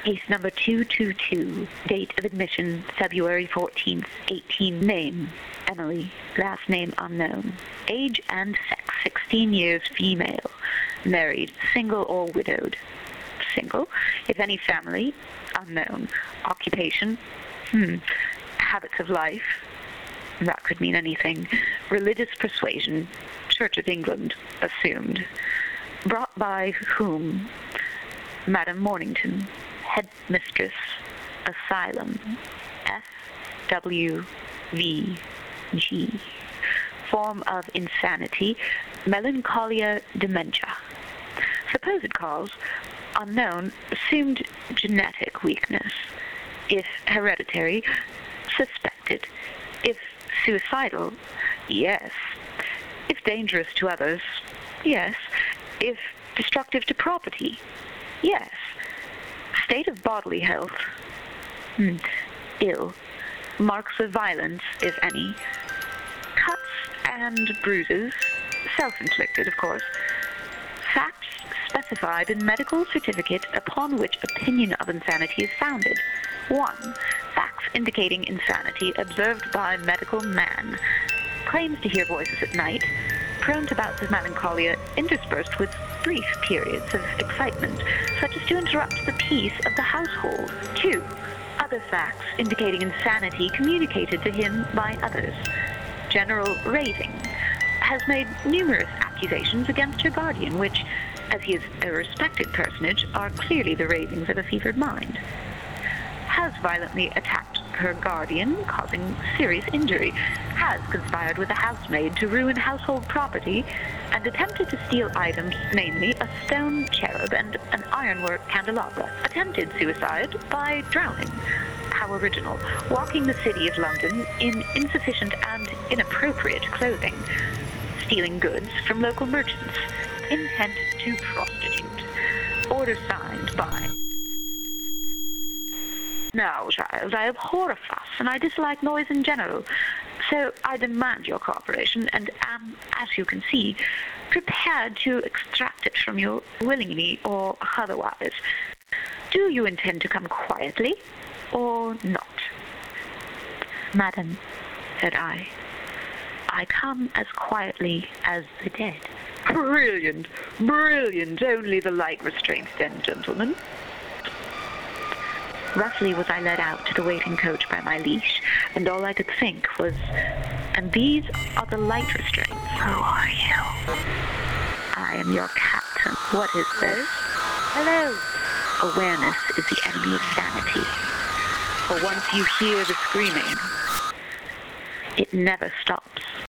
Case number 222. Date of admission, February 14th, 18. Name, Emily. Last name unknown. Age and sex, 16 years, female. Married, single or widowed. Single. If any family, unknown. Occupation, habits of life. That could mean anything. Religious persuasion, Church of England, assumed. Brought by whom? Madam Mornington. Headmistress. Asylum. SWVG. Form of insanity, melancholia, dementia. Supposed cause, unknown, assumed genetic weakness. If hereditary, suspected. If suicidal, yes. If dangerous to others, yes. If destructive to property, yes. State of bodily health, ill. Marks of violence, if any. Cuts and bruises, self-inflicted, of course. Facts specified in medical certificate upon which opinion of insanity is founded. 1. Facts indicating insanity observed by medical man. Claims to hear voices at night. Prone to bouts of melancholia interspersed with brief periods of excitement, such as to interrupt the peace of the household. 2. Other facts indicating insanity communicated to him by others. General raving. Has made numerous accusations against her guardian, which, as he is a respected personage, are clearly the ravings of a fevered mind. Has violently attacked her guardian, causing serious injury. Has conspired with a housemaid to ruin household property, and attempted to steal items, namely a stone cherub and an ironwork candelabra. Attempted suicide by drowning. How original. Walking the city of London in insufficient and inappropriate clothing. Stealing goods from local merchants. Intent to prostitute. Order signed by... Now, child, I abhor a fuss, and I dislike noise in general, so I demand your cooperation, and am, as you can see, prepared to extract it from you willingly or otherwise. Do you intend to come quietly, or not? Madam, said I come as quietly as the dead. Brilliant, brilliant, only the light restraints then, gentlemen. Roughly was I led out to the waiting coach by my leash, and all I could think was, and these are the light restraints. Who are you? I am your captain. What is this? Hello. Awareness is the enemy of sanity. For once you hear the screaming, it never stops.